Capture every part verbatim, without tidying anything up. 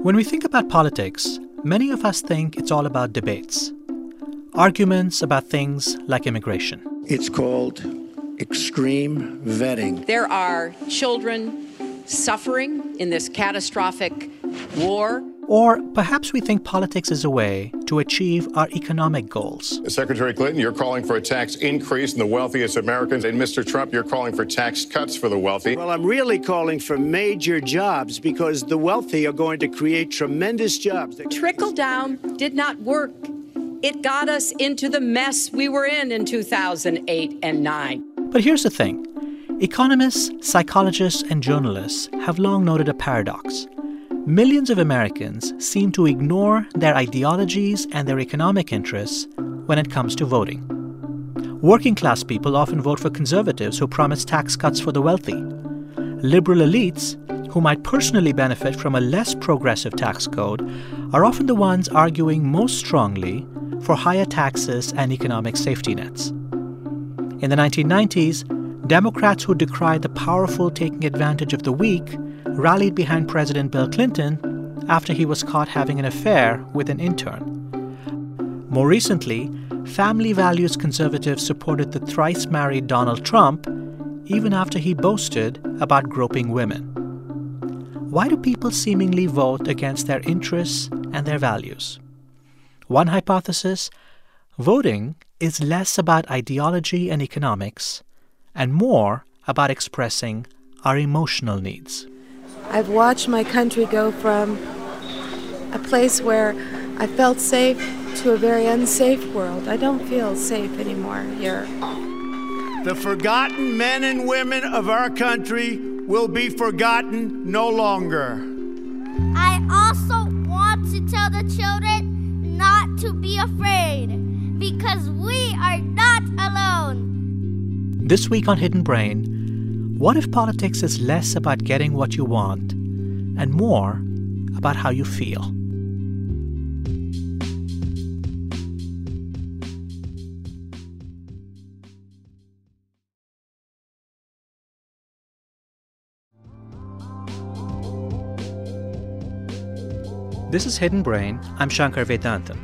When we think about politics, many of us think it's all about debates, arguments about things like immigration. It's called extreme vetting. There are children suffering in this catastrophic war. Or perhaps we think politics is a way to achieve our economic goals. Secretary Clinton, you're calling for a tax increase in the wealthiest Americans. And Mister Trump, you're calling for tax cuts for the wealthy. Well, I'm really calling for major jobs because the wealthy are going to create tremendous jobs. Trickle down did not work. It got us into the mess we were in in two thousand eight and nine. But here's the thing. Economists, psychologists, and journalists have long noted a paradox. Millions of Americans seem to ignore their ideologies and their economic interests when it comes to voting. Working-class people often vote for conservatives who promise tax cuts for the wealthy. Liberal elites, who might personally benefit from a less progressive tax code, are often the ones arguing most strongly for higher taxes and economic safety nets. In the nineteen nineties, Democrats who decried the powerful taking advantage of the weak rallied behind President Bill Clinton after he was caught having an affair with an intern. More recently, family values conservatives supported the thrice-married Donald Trump even after he boasted about groping women. Why do people seemingly vote against their interests and their values? One hypothesis: voting is less about ideology and economics and more about expressing our emotional needs. I've watched my country go from a place where I felt safe to a very unsafe world. I don't feel safe anymore here. The forgotten men and women of our country will be forgotten no longer. I also want to tell the children not to be afraid, because we are not alone. This week on Hidden Brain, what if politics is less about getting what you want and more about how you feel? This is Hidden Brain. I'm Shankar Vedantam.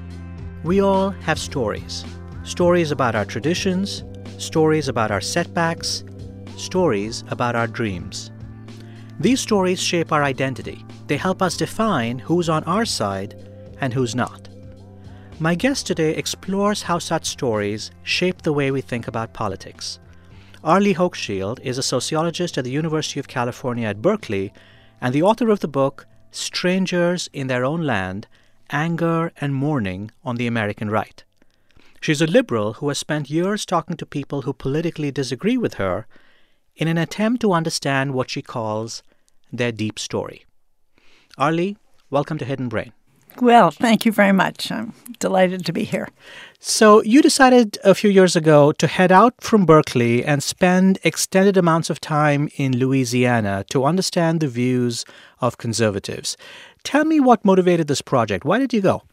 We all have stories. Stories about our traditions, stories about our setbacks, stories about our dreams. These stories shape our identity. They help us define who's on our side and who's not. My guest today explores how such stories shape the way we think about politics. Arlie Hochschild is a sociologist at the University of California at Berkeley and the author of the book Strangers in Their Own Land: Anger and Mourning on the American Right. She's a liberal who has spent years talking to people who politically disagree with her in an attempt to understand what she calls their deep story. Arlie, welcome to Hidden Brain. Well, thank you very much. I'm delighted to be here. So you decided a few years ago to head out from Berkeley and spend extended amounts of time in Louisiana to understand the views of conservatives. Tell me what motivated this project. Why did you go?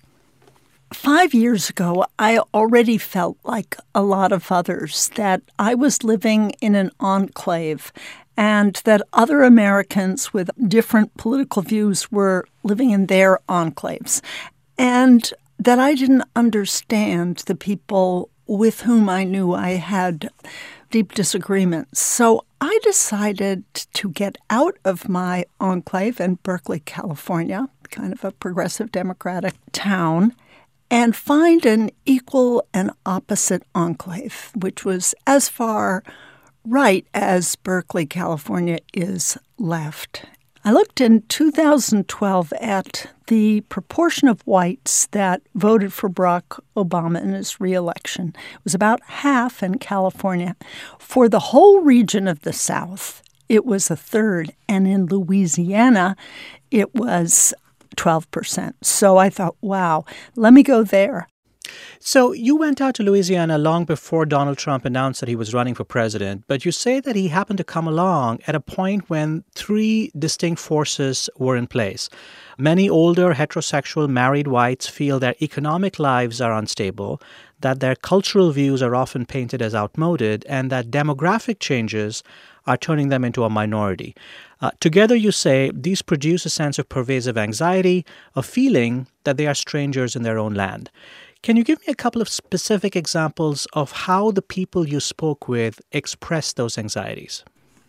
Five years ago, I already felt like a lot of others that I was living in an enclave and that other Americans with different political views were living in their enclaves, and that I didn't understand the people with whom I knew I had deep disagreements. So I decided to get out of my enclave in Berkeley, California, kind of a progressive Democratic town, and find an equal and opposite enclave, which was as far right as Berkeley, California is left. I looked in two thousand twelve at the proportion of whites that voted for Barack Obama in his reelection. It was about half in California. For the whole region of the South, it was a third, and in Louisiana, it was twelve percent. So I thought, wow, let me go there. So you went out to Louisiana long before Donald Trump announced that he was running for president, but you say that he happened to come along at a point when three distinct forces were in place. Many older heterosexual married whites feel their economic lives are unstable, that their cultural views are often painted as outmoded, and that demographic changes are turning them into a minority. Uh, together, you say, these produce a sense of pervasive anxiety, a feeling that they are strangers in their own land. Can you give me a couple of specific examples of how the people you spoke with expressed those anxieties?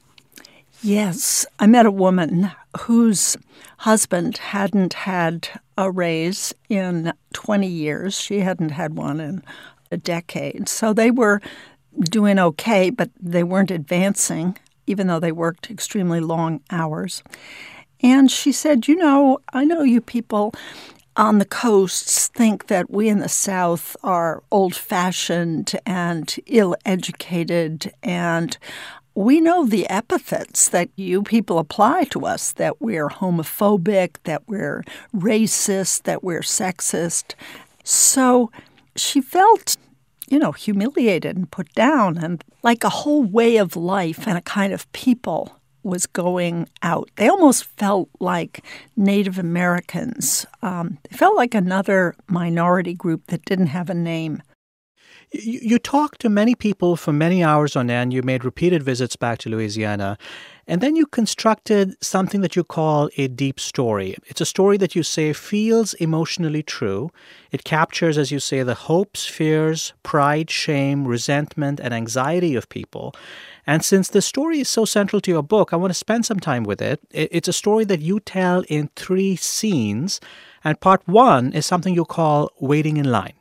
Yes, I met a woman whose husband hadn't had a raise in twenty years. She hadn't had one in a decade. So they were doing okay, but they weren't advancing, even though they worked extremely long hours. And she said, you know, I know you people on the coasts think that we in the South are old-fashioned and ill-educated, and we know the epithets that you people apply to us, that we're homophobic, that we're racist, that we're sexist. So she felt, you know, humiliated and put down, and like a whole way of life and a kind of people was going out. They almost felt like Native Americans. Um, they felt like another minority group that didn't have a name. You, you talked to many people for many hours on end. You made repeated visits back to Louisiana. And then you constructed something that you call a deep story. It's a story that you say feels emotionally true. It captures, as you say, the hopes, fears, pride, shame, resentment, and anxiety of people. And since the story is so central to your book, I want to spend some time with it. It's a story that you tell in three scenes. And part one is something you call waiting in line.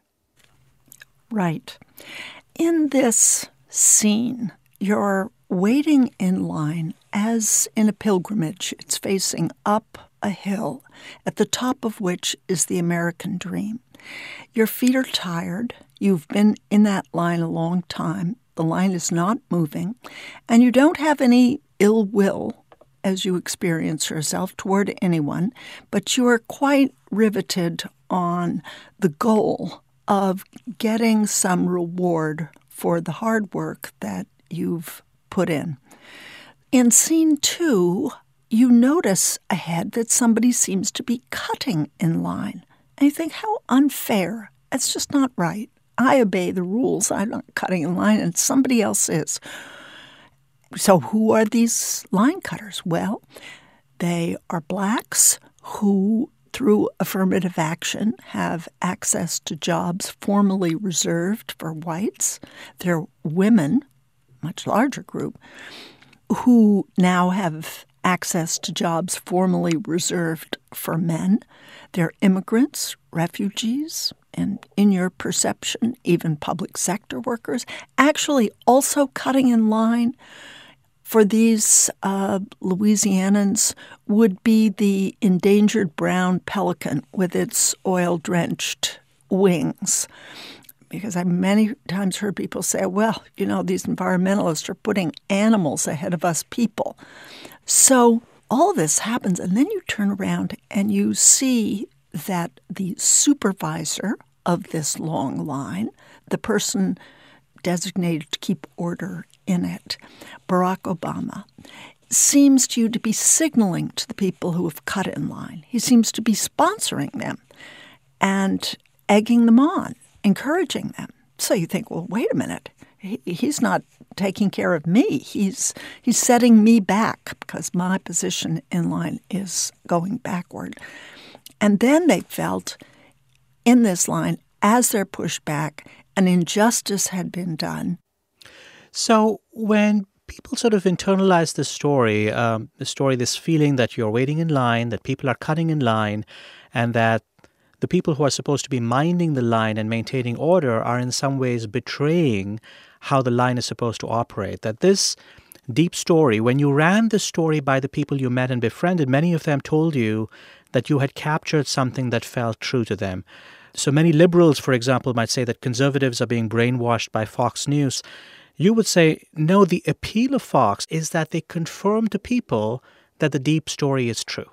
Right. In this scene, you're waiting in line as in a pilgrimage. It's facing up a hill, at the top of which is the American dream. Your feet are tired. You've been in that line a long time. The line is not moving, and you don't have any ill will as you experience yourself toward anyone, but you are quite riveted on the goal of getting some reward for the hard work that you've put in. In scene two, you notice ahead that somebody seems to be cutting in line. And you think, how unfair. It's just not right. I obey the rules. I'm not cutting in line, and somebody else is. So who are these line cutters? Well, they are blacks who, through affirmative action, have access to jobs formerly reserved for whites. They're women, much larger group, who now have access to jobs formerly reserved for men. They're immigrants, refugees, and in your perception, even public sector workers, actually also cutting in line for these uh, Louisianans would be the endangered brown pelican with its oil-drenched wings. Because I many times heard people say, well, you know, these environmentalists are putting animals ahead of us people. So all this happens, and then you turn around and you see that the supervisor of this long line, the person designated to keep order in it, Barack Obama, seems to you to be signaling to the people who have cut in line. He seems to be sponsoring them and egging them on, encouraging them. So you think, well, wait a minute. He, he's not taking care of me. He's he's setting me back because my position in line is going backward. And then they felt in this line, as they're pushed back, an injustice had been done. So when people sort of internalize this story, um, the story, this feeling that you're waiting in line, that people are cutting in line, and that the people who are supposed to be minding the line and maintaining order are in some ways betraying how the line is supposed to operate, that this deep story, when you ran this story by the people you met and befriended, many of them told you that you had captured something that felt true to them. So many liberals, for example, might say that conservatives are being brainwashed by Fox News. You would say, no, the appeal of Fox is that they confirm to people that the deep story is true.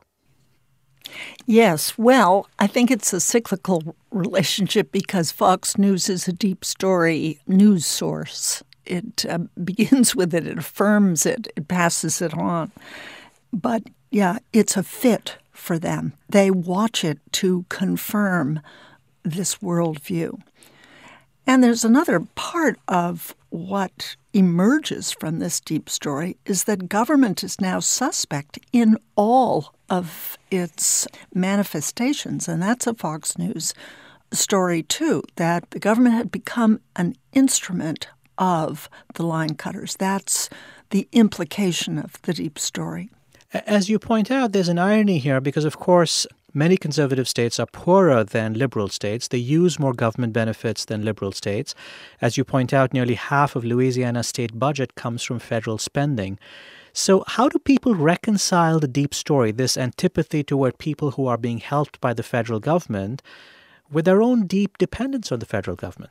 Yes, well, I think it's a cyclical relationship because Fox News is a deep story news source. It uh, begins with it, it affirms it, it passes it on. But yeah, it's a fit for them. They watch it to confirm this worldview. And there's another part of what emerges from this deep story is that government is now suspect in all of its manifestations. And that's a Fox News story, too, that the government had become an instrument of the line cutters. That's the implication of the deep story. As you point out, there's an irony here because, of course, many conservative states are poorer than liberal states. They use more government benefits than liberal states. As you point out, nearly half of Louisiana's state budget comes from federal spending. So how do people reconcile the deep story, this antipathy toward people who are being helped by the federal government, with their own deep dependence on the federal government?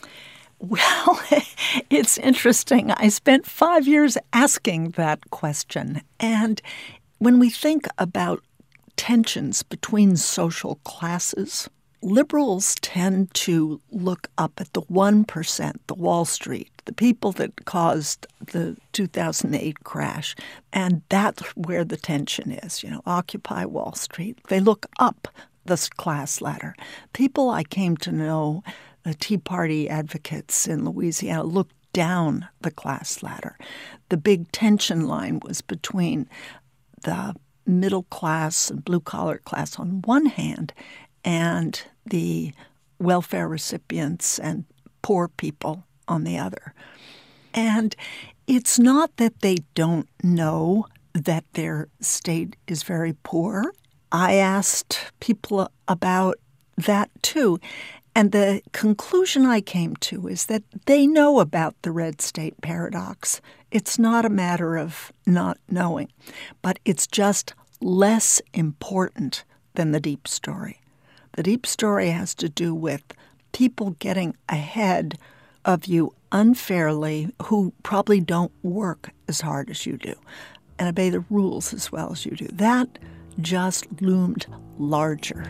Well, it's interesting. I spent five years asking that question. And when we think about tensions between social classes, liberals tend to look up at the one percent, the Wall Street, the people that caused the two thousand eight crash. And that's where the tension is, you know, Occupy Wall Street. They look up this class ladder. People I came to know, the Tea Party advocates in Louisiana, looked down the class ladder. The big tension line was between the middle class and blue-collar class on one hand and the welfare recipients and poor people on the other. And it's not that they don't know that their state is very poor. I asked people about that too. And the conclusion I came to is that they know about the red state paradox. It's not a matter of not knowing, but it's just less important than the deep story. The deep story has to do with people getting ahead of you unfairly who probably don't work as hard as you do and obey the rules as well as you do. That just loomed larger.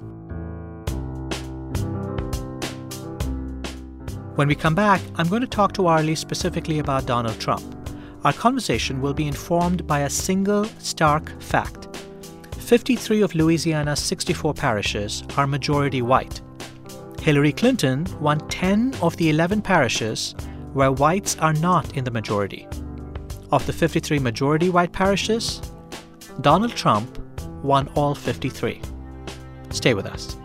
When we come back, I'm going to talk to Arlie specifically about Donald Trump. Our conversation will be informed by a single stark fact. fifty-three of Louisiana's sixty-four parishes are majority white. Hillary Clinton won ten of the eleven parishes where whites are not in the majority. Of the fifty-three majority white parishes, Donald Trump won all fifty-three. Stay with us.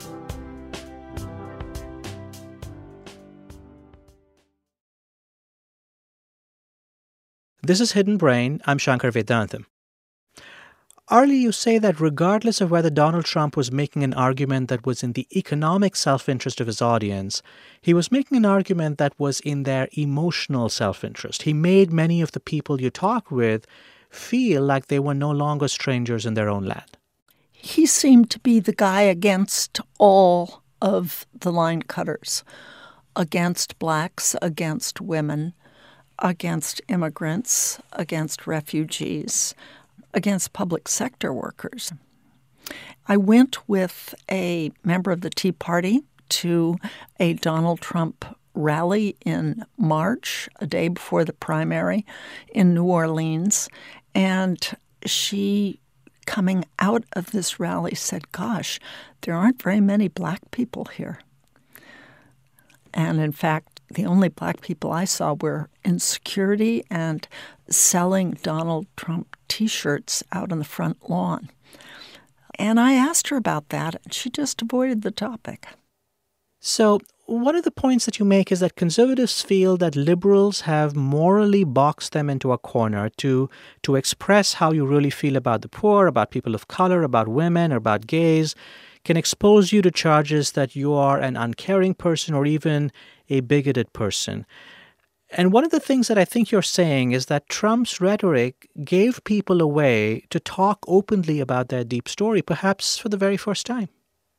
This is Hidden Brain. I'm Shankar Vedantam. Arlie, you say that regardless of whether Donald Trump was making an argument that was in the economic self-interest of his audience, he was making an argument that was in their emotional self-interest. He made many of the people you talk with feel like they were no longer strangers in their own land. He seemed to be the guy against all of the line cutters, against blacks, against women, against immigrants, against refugees, against public sector workers. I went with a member of the Tea Party to a Donald Trump rally in March, a day before the primary in New Orleans, and she, coming out of this rally, said, gosh, there aren't very many black people here. And in fact, the only black people I saw were in security and selling Donald Trump T-shirts out on the front lawn. And I asked her about that, and she just avoided the topic. So one of the points that you make is that conservatives feel that liberals have morally boxed them into a corner to, to express how you really feel about the poor, about people of color, about women, or about gays, can expose you to charges that you are an uncaring person or even a bigoted person. And one of the things that I think you're saying is that Trump's rhetoric gave people a way to talk openly about their deep story, perhaps for the very first time.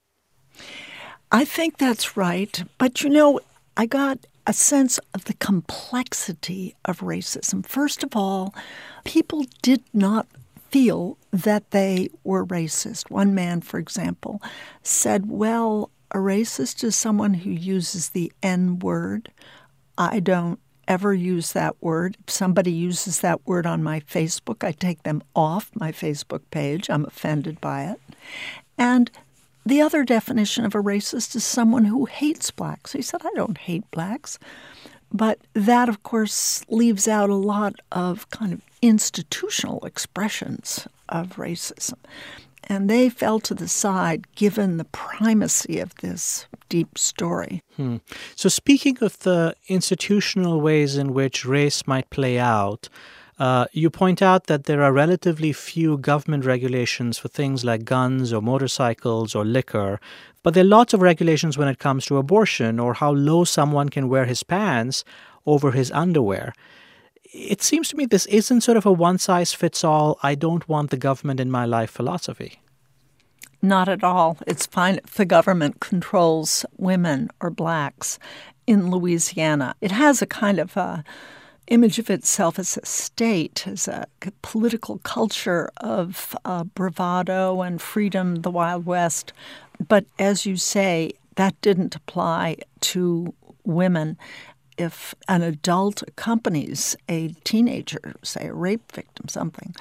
I think that's right. But, you know, I got a sense of the complexity of racism. First of all, people did not feel that they were racist. One man, for example, said, well, a racist is someone who uses the N-word. I don't ever use that word. If somebody uses that word on my Facebook, I take them off my Facebook page. I'm offended by it. And the other definition of a racist is someone who hates blacks. He said, I don't hate blacks. But that, of course, leaves out a lot of kind of institutional expressions of racism. And they fell to the side given the primacy of this deep story. Hmm. So speaking of the institutional ways in which race might play out, uh, you point out that there are relatively few government regulations for things like guns or motorcycles or liquor, but there are lots of regulations when it comes to abortion or how low someone can wear his pants over his underwear. It seems to me this isn't sort of a one-size-fits-all, I don't want the government in my life philosophy. Not at all. It's fine if the government controls women or blacks in Louisiana. It has a kind of a image of itself as a state, as a political culture of uh, bravado and freedom, the Wild West. But as you say, that didn't apply to women. If an adult accompanies a teenager, say a rape victim, something,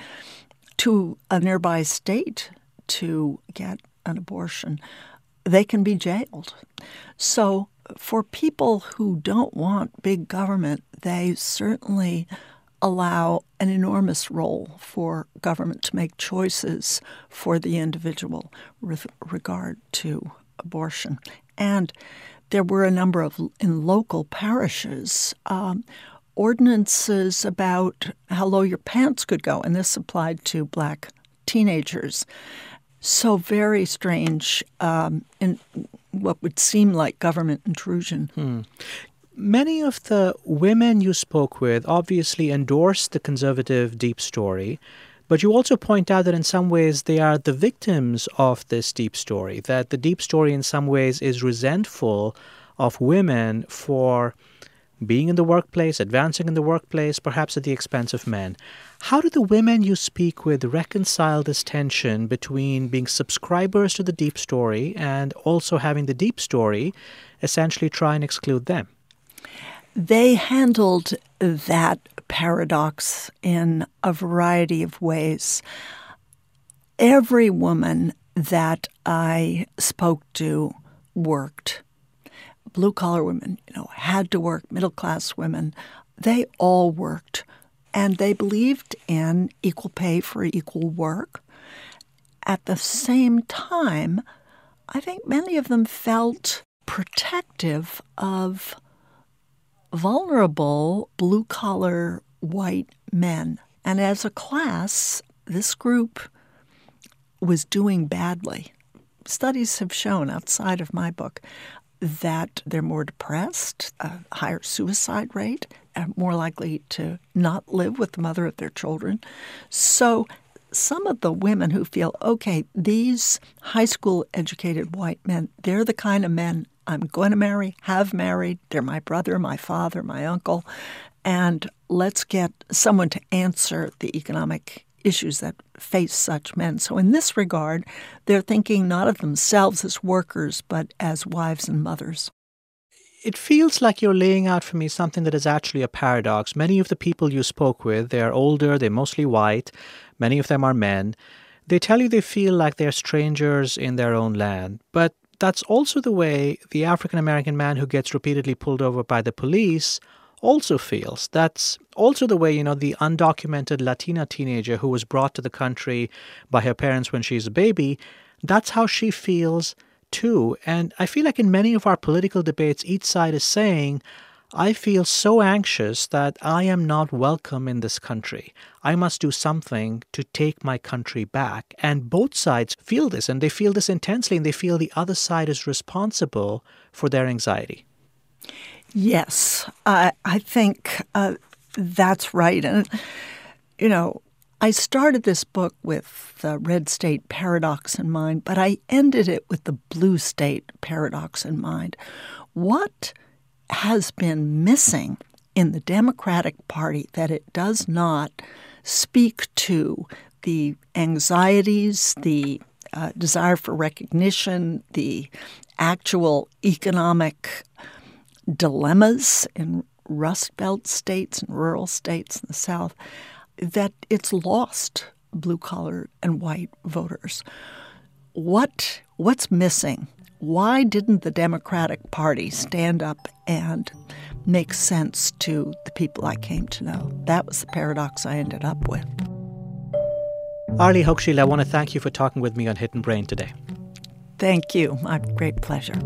to a nearby state to get an abortion, they can be jailed. So for people who don't want big government, they certainly allow an enormous role for government to make choices for the individual with regard to abortion. And there were a number of, in local parishes, um, ordinances about how low your pants could go, and this applied to black teenagers. So very strange um, in what would seem like government intrusion. Hmm. Many of the women you spoke with obviously endorsed the conservative deep story, but you also point out that in some ways they are the victims of this deep story, that the deep story in some ways is resentful of women for being in the workplace, advancing in the workplace, perhaps at the expense of men. How do the women you speak with reconcile this tension between being subscribers to the deep story and also having the deep story essentially try and exclude them? They handled that paradox in a variety of ways. Every woman that I spoke to worked. Blue-collar women, you know, had to work, middle-class women, they all worked. And they believed in equal pay for equal work. At the same time, I think many of them felt protective of vulnerable blue-collar white men. And as a class, this group was doing badly. Studies have shown, outside of my book, that they're more depressed, a higher suicide rate, and more likely to not live with the mother of their children. So some of the women who feel, okay, these high school educated white men, they're the kind of men I'm going to marry, have married, they're my brother, my father, my uncle, and let's get someone to answer the economic issues that face such men. So in this regard, they're thinking not of themselves as workers, but as wives and mothers. It feels like you're laying out for me something that is actually a paradox. Many of the people you spoke with, they're older, they're mostly white, many of them are men. They tell you they feel like they're strangers in their own land. But that's also the way the African-American man who gets repeatedly pulled over by the police also feels. That's also the way, you know, the undocumented Latina teenager who was brought to the country by her parents when she's a baby, that's how she feels too. And I feel like in many of our political debates, each side is saying, I feel so anxious that I am not welcome in this country. I must do something to take my country back. And both sides feel this, and they feel this intensely, and they feel the other side is responsible for their anxiety. Yes, uh, I think uh, that's right. And, you know, I started this book with the red state paradox in mind, but I ended it with the blue state paradox in mind. What has been missing in the Democratic Party that it does not speak to the anxieties, the uh, desire for recognition, the actual economic dilemmas in Rust Belt states and rural states in the South, that it's lost blue-collar and white voters. What what's missing? Why didn't the Democratic Party stand up and makes sense to the people I came to know. That was the paradox I ended up with. Arlie Hochschild, I want to thank you for talking with me on Hidden Brain today. Thank you. My great pleasure.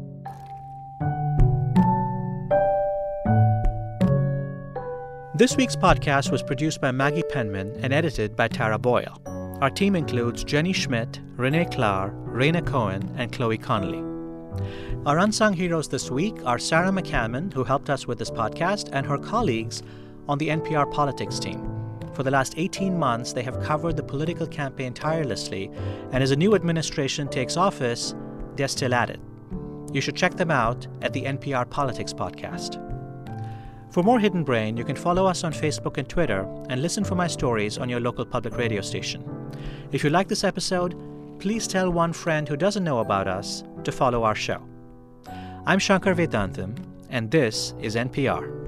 This week's podcast was produced by Maggie Penman and edited by Tara Boyle. Our team includes Jenny Schmidt, Renee Klahr, Raina Cohen, and Chloe Connolly. Our unsung heroes this week are Sarah McCammon, who helped us with this podcast, and her colleagues on the N P R politics team. For the last eighteen months, they have covered the political campaign tirelessly, and as a new administration takes office, they're still at it. You should check them out at the N P R Politics Podcast. For more Hidden Brain, you can follow us on Facebook and Twitter and listen for my stories on your local public radio station. If you like this episode, please tell one friend who doesn't know about us to follow our show. I'm Shankar Vedantam, and this is N P R.